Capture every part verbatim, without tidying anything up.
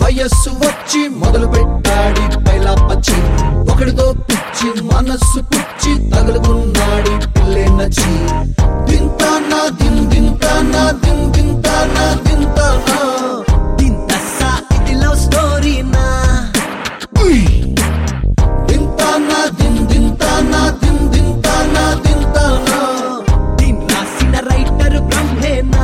వయస్సు వచ్చి మొదలు పెట్టాడి పైలా పచ్చి ఒకడితో పిచ్చి మనస్సు పుచ్చి తగులుకున్నాడి పిల్లే నచ్చి దింతానా దిన్ దింతానా దిన్ దింతానా దింతానా దింతసా ఇది లవ్ స్టోరీనా దింతానా దిన్ దింతానా దిన్ దింతానా దింతానా దీన్ రాసిన రైటర్ బ్రహ్మేనా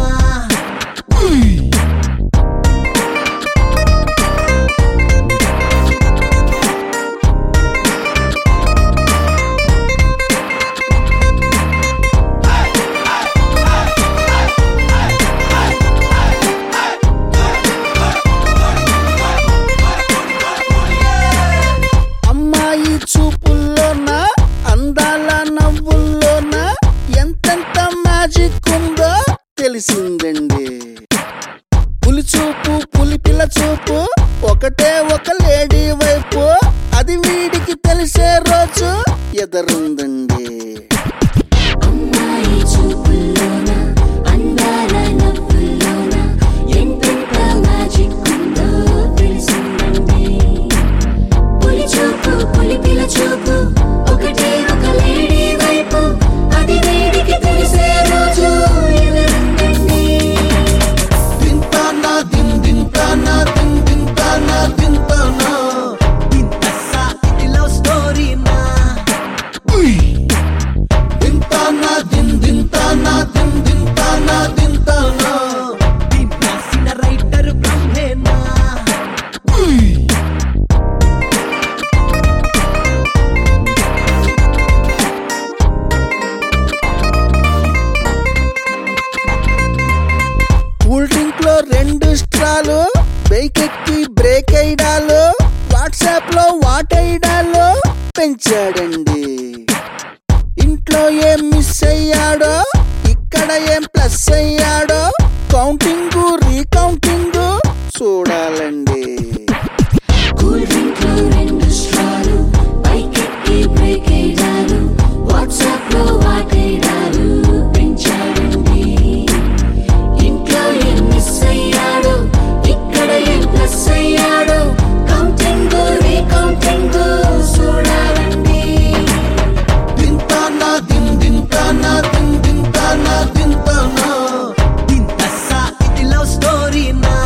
చూపుల్లోన అందాల నవ్వుల్లోన ఎంతెంత మ్యాజిక్ ఉందో తెలిసిందండి. పులి చూపు పులి పిల్ల చూపు ఒకటే ఒక లేడీ వైపు అది వీడికి తెలిసే రోజు ఎదురుందండి. చూపు ఒకటే ఒక లేడీ వైపు అది వేడికి తెలిసే రోజు ఎదురుందండి. దింతానా దిన్ దింతానా దిన్ దింతానా దింతానా దింతసా ఇది లవ్ స్టోరీనా దింతానా దిన్ దింతానా దిన్ దింతానా దింతానా దీన్ రాసిన రైటర్ బ్రహ్మేనా కూల్ డ్రింక్ లో రెండు స్ట్రాలు బైక్ ఎక్కి బ్రేక్ అయ్యాలు వాట్సాప్ లో వాటైడాలు పెంచాడండి. ఇంట్లో ఏం మిస్ అయ్యాడో ఇక్కడ ఏం ప్లస్ అయ్యాడో కౌంటింగ్ రీకౌంటింగ్ చూడాలండి. కూల్ డ్రింక్ లో రెండు స్ట్రాలు బైక్ ఎక్కి బ్రేక్ అయ్యారు వాట్సాప్ లో వాటైడాలు పెంచాడండి. ఇంట్లో ఏం మిస్ అయ్యాడు ఇక్కడ ఏం ప్లస్ అయ్యాడు కౌంటింగ్ రీకౌంటింగ్ చూడాలండి. దింతానా దిన్ దింతానా దిన్ దింతానా దింతానా దింతసా ఇది లవ్ స్టోరీనా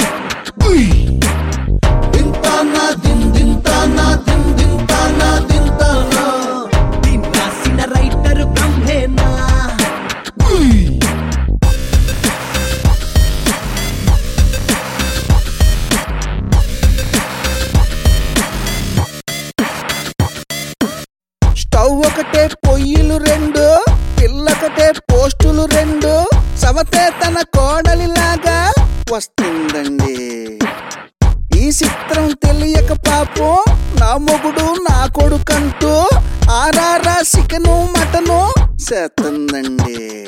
దింతానా దిన్ దింతానా దిన్ దింతానా దింతానా దీన్ రాసిన రైటర్ బ్రహ్మేనా స్టవ్ ఒకటే పొయ్యిలు రెండు పిల్లొకటే పోస్టులు రెండు సమతే తన కోడలిలాగా వస్తుందండి. ఈ చిత్రం తెలియక పాపం నా మొగుడు నా కొడుకంటూ ఆరారా చికెను మటను చేస్తుందండి.